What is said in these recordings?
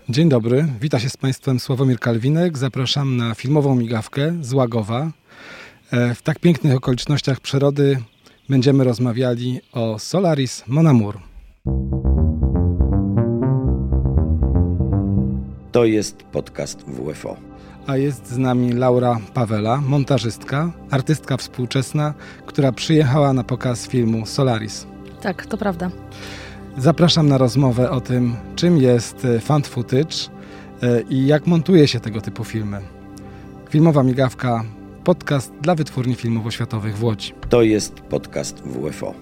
Dzień dobry, wita się z Państwem Sławomir Kalwinek. Zapraszam na filmową migawkę z Łagowa. W tak pięknych okolicznościach przyrody będziemy rozmawiali o Solaris Mon Amour. To jest podcast WFO. A jest z nami Laura Pawela, montażystka, artystka współczesna, która przyjechała na pokaz filmu Solaris. Tak, to prawda. Zapraszam na rozmowę o tym, czym jest found footage i jak montuje się tego typu filmy. Filmowa migawka, podcast dla Wytwórni Filmów Oświatowych w Łodzi. To jest podcast WFO.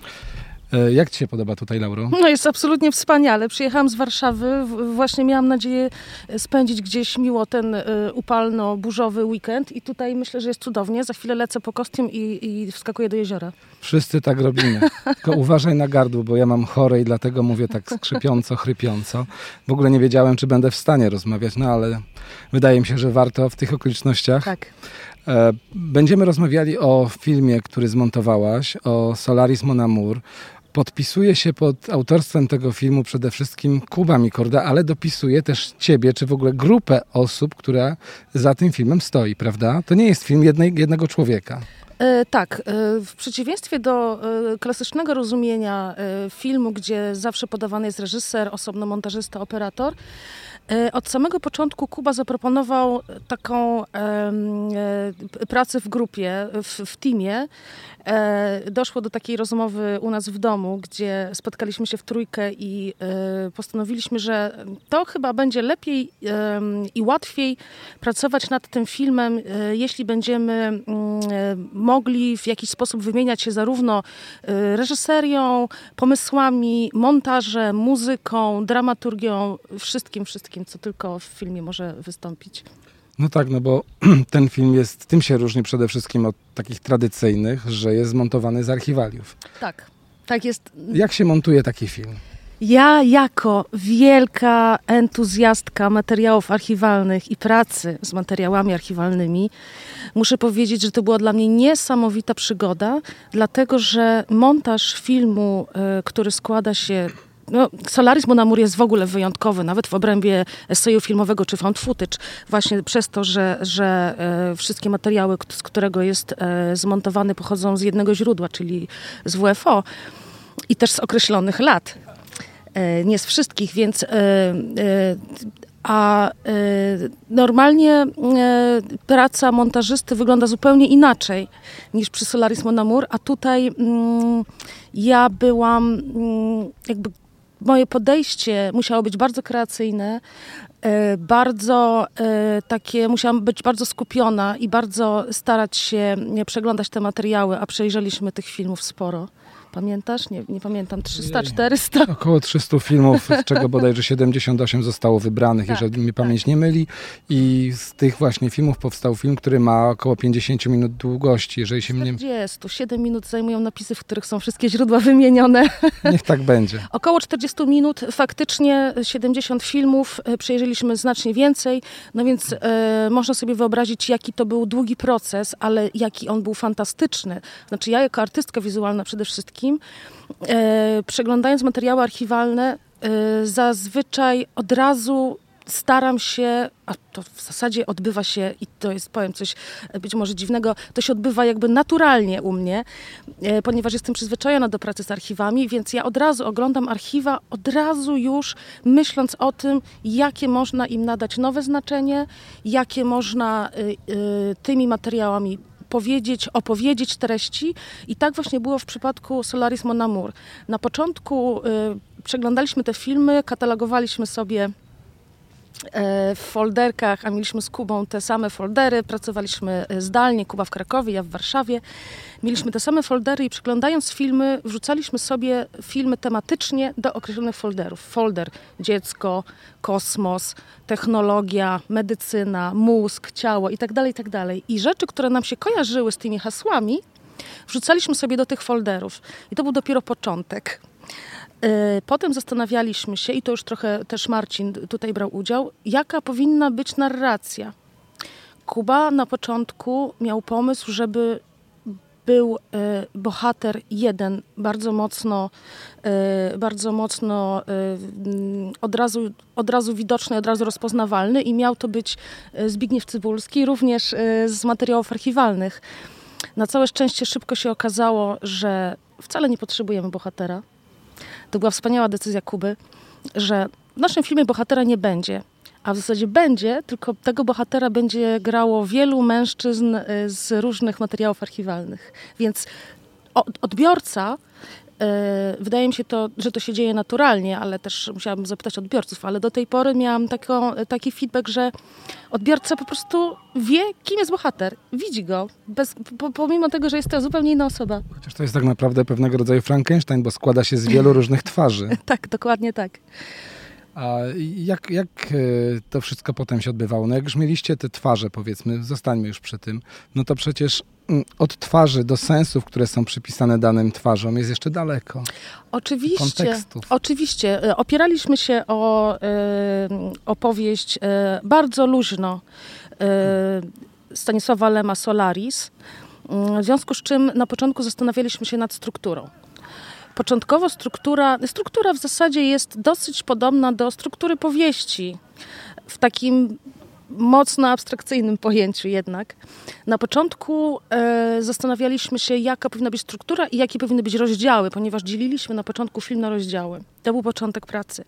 Jak Ci się podoba tutaj, Lauro? No jest absolutnie wspaniale. Przyjechałam z Warszawy. Właśnie miałam nadzieję spędzić gdzieś miło ten upalno-burzowy weekend i tutaj myślę, że jest cudownie. Za chwilę lecę po kostium i wskakuję do jeziora. Wszyscy tak robimy. Tylko uważaj na gardło, bo ja mam chore i dlatego mówię tak skrzypiąco, chrypiąco. W ogóle nie wiedziałem, czy będę w stanie rozmawiać, no ale wydaje mi się, że warto w tych okolicznościach. Tak. Będziemy rozmawiali o filmie, który zmontowałaś, o Solaris Mon Amour. Podpisuje się pod autorstwem tego filmu przede wszystkim Kuba Mikorda, ale dopisuje też ciebie, czy w ogóle grupę osób, która za tym filmem stoi, prawda? To nie jest film jednego człowieka. Tak, w przeciwieństwie do klasycznego rozumienia filmu, gdzie zawsze podawany jest reżyser, osobno montażysta, operator, od samego początku Kuba zaproponował taką pracę w grupie, w teamie. Doszło do takiej rozmowy u nas w domu, gdzie spotkaliśmy się w trójkę i postanowiliśmy, że to chyba będzie lepiej i łatwiej pracować nad tym filmem, jeśli będziemy mogli w jakiś sposób wymieniać się zarówno reżyserią, pomysłami, montażem, muzyką, dramaturgią, wszystkim, co tylko w filmie może wystąpić. No tak, no bo ten film tym się różni przede wszystkim od takich tradycyjnych, że jest zmontowany z archiwaliów. Tak jest. Jak się montuje taki film? Ja jako wielka entuzjastka materiałów archiwalnych i pracy z materiałami archiwalnymi muszę powiedzieć, że to była dla mnie niesamowita przygoda, dlatego że montaż filmu, który składa się... Solaris Mon Amour jest w ogóle wyjątkowy, nawet w obrębie eseju filmowego czy found footage, właśnie przez to, że wszystkie materiały, z którego jest zmontowany, pochodzą z jednego źródła, czyli z WFO i też z określonych lat. Nie z wszystkich, więc... normalnie praca montażysty wygląda zupełnie inaczej niż przy Solaris Mon Amour, a tutaj ja byłam jakby... Moje podejście musiało być bardzo kreacyjne, bardzo takie, musiałam być bardzo skupiona i bardzo starać się przeglądać te materiały, a przejrzeliśmy tych filmów sporo. Pamiętasz? Nie pamiętam, 300, 400? Około 300 filmów, z czego bodajże 78 zostało wybranych, jeżeli mnie pamięć nie myli. I z tych właśnie filmów powstał film, który ma około 50 minut długości. Jeżeli się 7 minut zajmują napisy, w których są wszystkie źródła wymienione. Niech tak będzie. Około 40 minut, faktycznie 70 filmów, przejrzeliśmy znacznie więcej, no więc można sobie wyobrazić, jaki to był długi proces, ale jaki on był fantastyczny. Znaczy ja jako artystka wizualna przede wszystkim, przeglądając materiały archiwalne, zazwyczaj od razu staram się, a to w zasadzie odbywa się, i to jest, powiem coś być może dziwnego, to się odbywa jakby naturalnie u mnie, ponieważ jestem przyzwyczajona do pracy z archiwami, więc ja od razu oglądam archiwa, od razu już myśląc o tym, jakie można im nadać nowe znaczenie, jakie można tymi materiałami opowiedzieć treści. I tak właśnie było w przypadku Solaris Mon Amour. Na początku przeglądaliśmy te filmy, katalogowaliśmy sobie w folderkach, a mieliśmy z Kubą te same foldery, pracowaliśmy zdalnie, Kuba w Krakowie, ja w Warszawie. Mieliśmy te same foldery i przeglądając filmy, wrzucaliśmy sobie filmy tematycznie do określonych folderów. Folder dziecko, kosmos, technologia, medycyna, mózg, ciało itd., itd. I rzeczy, które nam się kojarzyły z tymi hasłami, wrzucaliśmy sobie do tych folderów. I to był dopiero początek. Potem zastanawialiśmy się, i to już trochę też Marcin tutaj brał udział, jaka powinna być narracja. Kuba na początku miał pomysł, żeby był bohater jeden, bardzo mocno od razu widoczny, od razu rozpoznawalny i miał to być Zbigniew Cybulski, również z materiałów archiwalnych. Na całe szczęście szybko się okazało, że wcale nie potrzebujemy bohatera. To była wspaniała decyzja Kuby, że w naszym filmie bohatera nie będzie. A w zasadzie będzie, tylko tego bohatera będzie grało wielu mężczyzn z różnych materiałów archiwalnych. Więc odbiorca, wydaje mi się że to się dzieje naturalnie, ale też musiałabym zapytać odbiorców, ale do tej pory miałam taki feedback, że odbiorca po prostu wie, kim jest bohater. Widzi go, pomimo tego, że jest to zupełnie inna osoba. Chociaż to jest tak naprawdę pewnego rodzaju Frankenstein, bo składa się z wielu różnych twarzy. Tak, dokładnie tak. A jak to wszystko potem się odbywało? No jak już mieliście te twarze, powiedzmy, zostańmy już przy tym, no to przecież od twarzy do sensów, które są przypisane danym twarzom, jest jeszcze daleko. Oczywiście. Kontekstów. Oczywiście. Opieraliśmy się o opowieść bardzo luźno Stanisława Lema Solaris, w związku z czym na początku zastanawialiśmy się nad strukturą. Początkowo struktura w zasadzie jest dosyć podobna do struktury powieści, w takim mocno abstrakcyjnym pojęciu jednak. Na początku zastanawialiśmy się, jaka powinna być struktura i jakie powinny być rozdziały, ponieważ dzieliliśmy na początku film na rozdziały. To był początek pracy.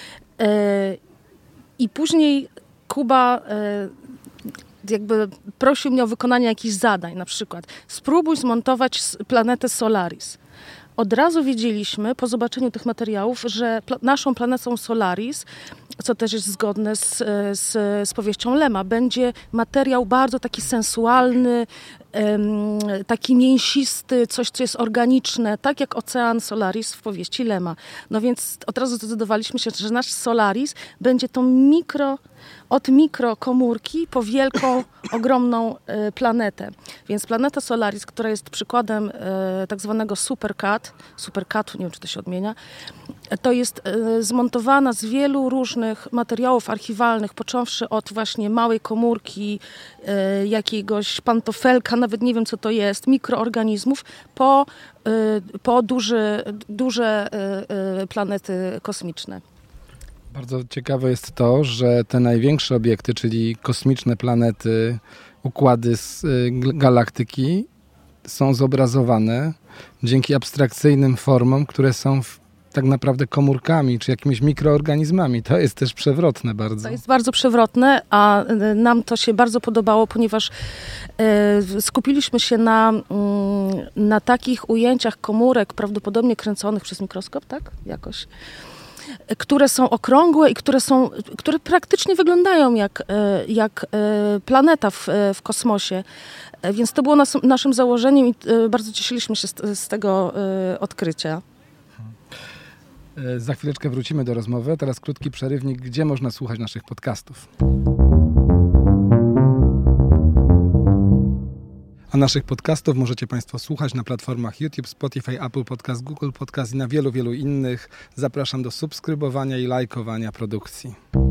I później Kuba jakby prosił mnie o wykonanie jakichś zadań, na przykład spróbuj zmontować planetę Solaris. Od razu wiedzieliśmy po zobaczeniu tych materiałów, że naszą planetą Solaris, co też jest zgodne z powieścią Lema, będzie materiał bardzo taki sensualny, taki mięsisty, coś, co jest organiczne, tak jak ocean Solaris w powieści Lema. No więc od razu zdecydowaliśmy się, że nasz Solaris będzie tą od mikrokomórki po wielką, ogromną planetę. Więc planeta Solaris, która jest przykładem tak zwanego supercatu, nie wiem, czy to się odmienia, to jest zmontowana z wielu różnych materiałów archiwalnych, począwszy od właśnie małej komórki, jakiegoś pantofelka, nawet nie wiem, co to jest, mikroorganizmów, po duże planety kosmiczne. Bardzo ciekawe jest to, że te największe obiekty, czyli kosmiczne planety, układy z galaktyki, są zobrazowane dzięki abstrakcyjnym formom, które są tak naprawdę komórkami, czy jakimiś mikroorganizmami. To jest też przewrotne bardzo. To jest bardzo przewrotne, a nam to się bardzo podobało, ponieważ skupiliśmy się na takich ujęciach komórek, prawdopodobnie kręconych przez mikroskop, tak? Jakoś. Które są okrągłe i które praktycznie wyglądają jak planeta w kosmosie. Więc to było naszym założeniem i bardzo cieszyliśmy się z tego odkrycia. Za chwileczkę wrócimy do rozmowy, a teraz krótki przerywnik, gdzie można słuchać naszych podcastów. A naszych podcastów możecie Państwo słuchać na platformach YouTube, Spotify, Apple Podcast, Google Podcast i na wielu, wielu innych. Zapraszam do subskrybowania i lajkowania produkcji.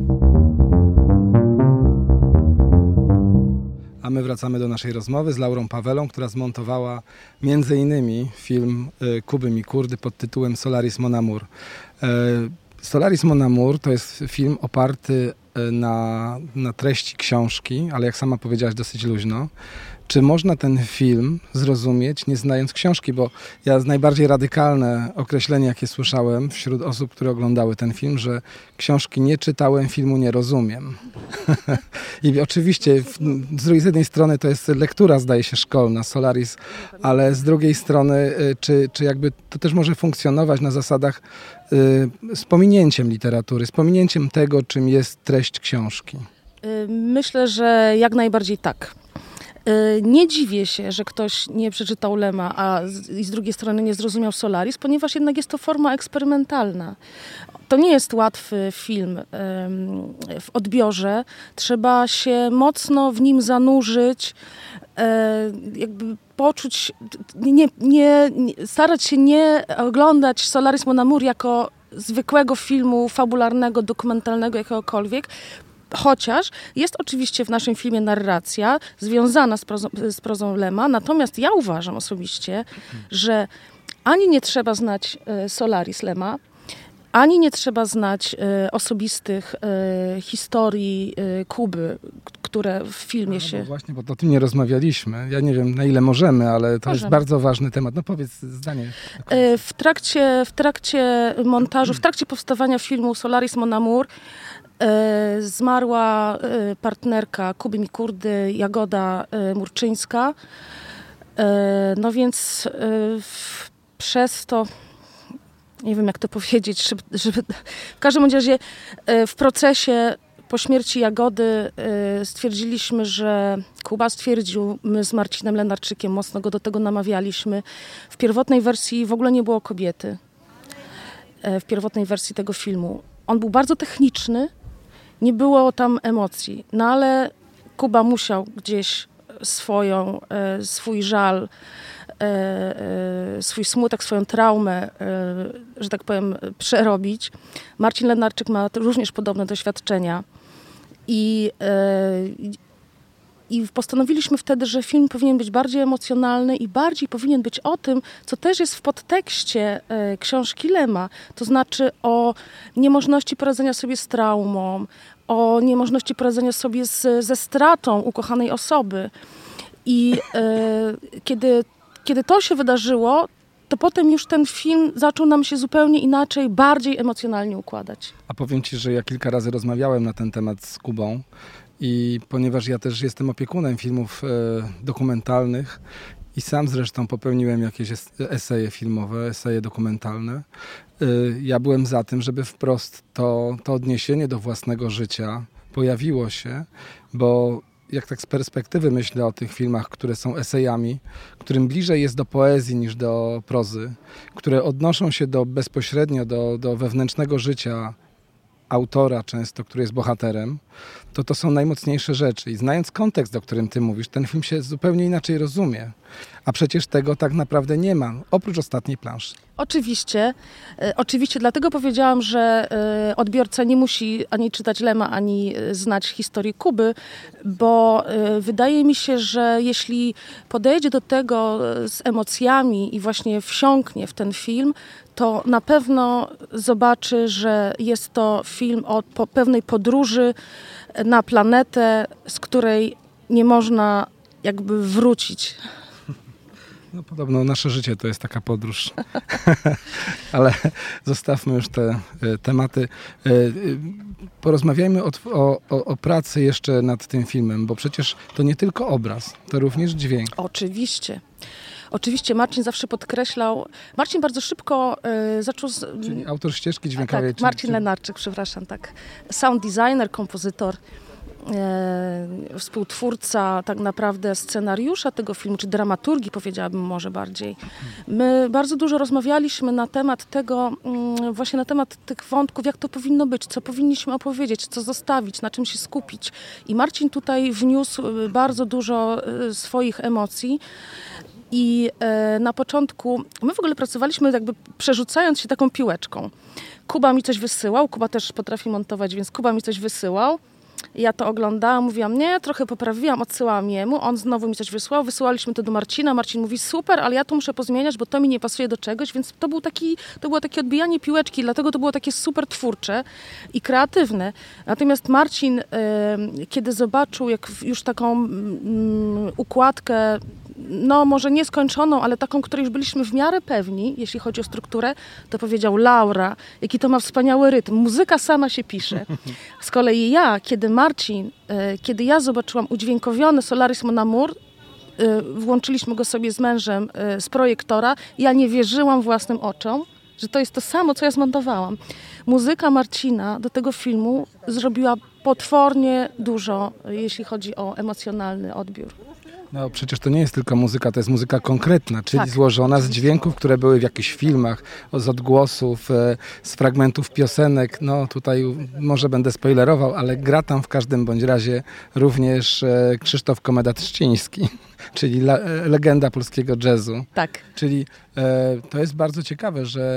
A my wracamy do naszej rozmowy z Laurą Pawelą, która zmontowała m.in. film Kuby Mikurdy pod tytułem Solaris Mon Amour. Solaris Mon Amour to jest film oparty na treści książki, ale jak sama powiedziałaś, dosyć luźno. Czy można ten film zrozumieć, nie znając książki? Bo ja najbardziej radykalne określenie, jakie słyszałem wśród osób, które oglądały ten film, że książki nie czytałem, filmu nie rozumiem. I oczywiście z jednej strony to jest lektura, zdaje się, szkolna, Solaris, ale z drugiej strony czy jakby to też może funkcjonować na zasadach z pominięciem literatury, z pominięciem tego, czym jest treść książki? Myślę, że jak najbardziej tak. Nie dziwię się, że ktoś nie przeczytał Lema, a z drugiej strony nie zrozumiał Solaris, ponieważ jednak jest to forma eksperymentalna. To nie jest łatwy film w odbiorze. Trzeba się mocno w nim zanurzyć, jakby poczuć, starać się nie oglądać Solaris Mon Amour jako zwykłego filmu fabularnego, dokumentalnego, jakiegokolwiek, Chociaż jest oczywiście w naszym filmie narracja związana z prozą Lema, natomiast ja uważam osobiście, że ani nie trzeba znać Solaris Lema, ani nie trzeba znać osobistych historii Kuby, które w filmie się... Właśnie, bo o tym nie rozmawialiśmy. Ja nie wiem, na ile możemy, ale to jest bardzo ważny temat. No powiedz zdanie. W trakcie montażu, w trakcie powstawania filmu Solaris Mon Amour zmarła partnerka Kuby Mikurdy, Jagoda Murczyńska. No więc przez to, nie wiem jak to powiedzieć, żeby w każdym razie w procesie po śmierci Jagody stwierdziliśmy, że Kuba stwierdził, my z Marcinem Lenarczykiem mocno go do tego namawialiśmy. W pierwotnej wersji w ogóle nie było kobiety. W pierwotnej wersji tego filmu. On był bardzo techniczny, nie było tam emocji, no ale Kuba musiał gdzieś swój żal, swój smutek, swoją traumę, że tak powiem, przerobić. Marcin Lenarczyk ma również podobne doświadczenia i postanowiliśmy wtedy, że film powinien być bardziej emocjonalny i bardziej powinien być o tym, co też jest w podtekście książki Lema, to znaczy o niemożności poradzenia sobie z traumą, o niemożności poradzenia sobie ze stratą ukochanej osoby. I kiedy to się wydarzyło, to potem już ten film zaczął nam się zupełnie inaczej, bardziej emocjonalnie układać. A powiem ci, że ja kilka razy rozmawiałem na ten temat z Kubą i ponieważ ja też jestem opiekunem filmów dokumentalnych i sam zresztą popełniłem jakieś eseje filmowe, eseje dokumentalne, ja byłem za tym, żeby wprost to odniesienie do własnego życia pojawiło się, bo jak tak z perspektywy myślę o tych filmach, które są esejami, którym bliżej jest do poezji niż do prozy, które odnoszą się bezpośrednio do wewnętrznego życia autora często, który jest bohaterem, to są najmocniejsze rzeczy. I znając kontekst, o którym ty mówisz, ten film się zupełnie inaczej rozumie. A przecież tego tak naprawdę nie ma, oprócz ostatniej planszy. Oczywiście, dlatego powiedziałam, że odbiorca nie musi ani czytać Lema, ani znać historii Kuby, bo wydaje mi się, że jeśli podejdzie do tego z emocjami i właśnie wsiąknie w ten film, to na pewno zobaczy, że jest to film o pewnej podróży na planetę, z której nie można jakby wrócić. No podobno nasze życie to jest taka podróż. Ale zostawmy już te tematy. Porozmawiajmy o pracy jeszcze nad tym filmem, bo przecież to nie tylko obraz, to również dźwięk. Oczywiście Marcin zawsze podkreślał, Marcin bardzo szybko zaczął... Czyli autor ścieżki dźwiękowej. Tak, Marcin Lenarczyk, przepraszam, tak. Sound designer, kompozytor, współtwórca tak naprawdę scenariusza tego filmu, czy dramaturgii powiedziałabym może bardziej. My bardzo dużo rozmawialiśmy na temat tego, właśnie na temat tych wątków, jak to powinno być, co powinniśmy opowiedzieć, co zostawić, na czym się skupić. I Marcin tutaj wniósł bardzo dużo swoich emocji. I na początku, my w ogóle pracowaliśmy jakby przerzucając się taką piłeczką. Kuba mi coś wysyłał, Kuba też potrafi montować, więc Kuba mi coś wysyłał. Ja to oglądałam, mówiłam, nie, trochę poprawiłam, odsyłałam jemu, on znowu mi coś wysłał, wysyłaliśmy to do Marcina, Marcin mówi, super, ale ja to muszę pozmieniać, bo to mi nie pasuje do czegoś, więc to było takie odbijanie piłeczki, dlatego to było takie super twórcze i kreatywne. Natomiast Marcin, kiedy zobaczył już taką układkę, no może nieskończoną, ale taką, której już byliśmy w miarę pewni, jeśli chodzi o strukturę, to powiedział, Laura, jaki to ma wspaniały rytm, muzyka sama się pisze. Z kolei kiedy ja zobaczyłam udźwiękowiony Solaris Mon Amour, włączyliśmy go sobie z mężem z projektora, ja nie wierzyłam własnym oczom, że to jest to samo, co ja zmontowałam. Muzyka Marcina do tego filmu zrobiła potwornie dużo, jeśli chodzi o emocjonalny odbiór. No przecież to nie jest tylko muzyka, to jest muzyka konkretna, czyli złożona z dźwięków, które były w jakichś filmach, z odgłosów, z fragmentów piosenek. No tutaj może będę spoilerował, ale gra tam w każdym bądź razie również Krzysztof Komeda-Trzciński, czyli legenda polskiego jazzu. Tak. Czyli to jest bardzo ciekawe, że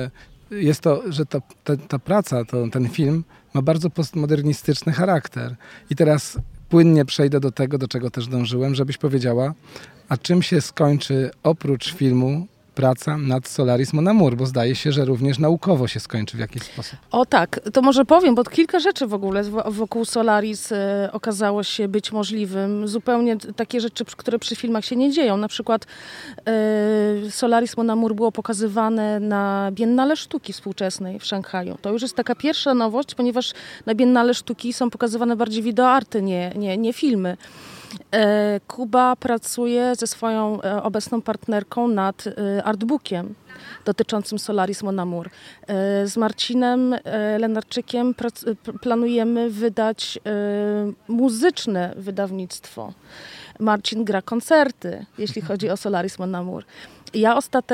jest to, że ta praca, ten film ma bardzo postmodernistyczny charakter. I teraz płynnie przejdę do tego, do czego też dążyłem, żebyś powiedziała, a czym się skończy oprócz filmu praca nad Solaris Mon Amour, bo zdaje się, że również naukowo się skończy w jakiś sposób. O tak, to może powiem, bo kilka rzeczy w ogóle wokół Solaris okazało się być możliwym. Zupełnie takie rzeczy, które przy filmach się nie dzieją. Na przykład Solaris Mon Amour było pokazywane na Biennale Sztuki Współczesnej w Szanghaju. To już jest taka pierwsza nowość, ponieważ na Biennale Sztuki są pokazywane bardziej wideoarty, nie filmy. Kuba pracuje ze swoją obecną partnerką nad artbookiem dotyczącym Solaris Mon Amour. Z Marcinem Lenarczykiem planujemy wydać muzyczne wydawnictwo. Marcin gra koncerty, jeśli chodzi o Solaris Mon Amour. Ja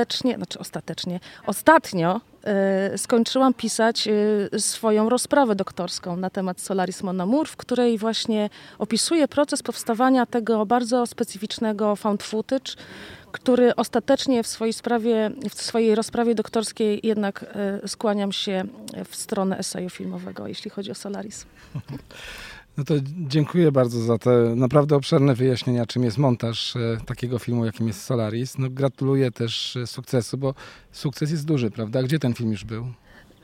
ostatnio skończyłam pisać swoją rozprawę doktorską na temat Solaris Mon Amour, w której właśnie opisuję proces powstawania tego bardzo specyficznego found footage, który ostatecznie w swojej rozprawie doktorskiej jednak skłaniam się w stronę eseju filmowego, jeśli chodzi o Solaris. No to dziękuję bardzo za te naprawdę obszerne wyjaśnienia, czym jest montaż takiego filmu, jakim jest Solaris. No, gratuluję też sukcesu, bo sukces jest duży, prawda? Gdzie ten film już był?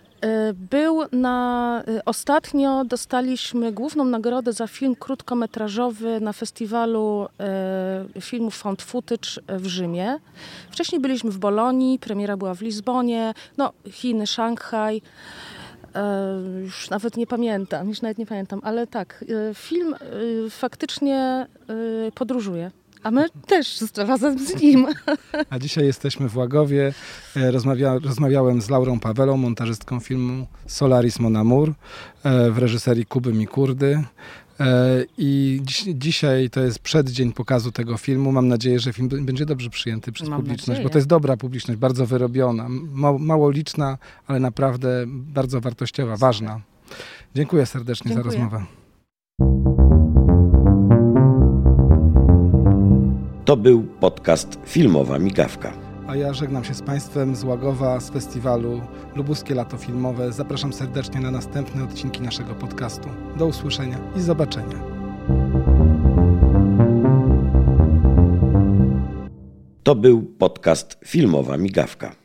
Ostatnio dostaliśmy główną nagrodę za film krótkometrażowy na festiwalu filmów found footage w Rzymie. Wcześniej byliśmy w Bolonii, premiera była w Lizbonie, Chiny, Szanghaj. Już nawet nie pamiętam, ale tak, film faktycznie podróżuje. A my też razem z nim. A dzisiaj jesteśmy w Łagowie. Rozmawiałem z Laurą Pawelą, montażystką filmu Solaris Mon Amour w reżyserii Kuby Mikurdy. I dzisiaj to jest przeddzień pokazu tego filmu. Mam nadzieję, że film będzie dobrze przyjęty przez publiczność, bo to jest dobra publiczność, bardzo wyrobiona, mało liczna, ale naprawdę bardzo wartościowa, ważna. Dziękuję serdecznie za rozmowę. To był podcast Filmowa Migawka. A ja żegnam się z Państwem z Łagowa, z festiwalu Lubuskie Lato Filmowe. Zapraszam serdecznie na następne odcinki naszego podcastu. Do usłyszenia i zobaczenia. To był podcast Filmowa Migawka.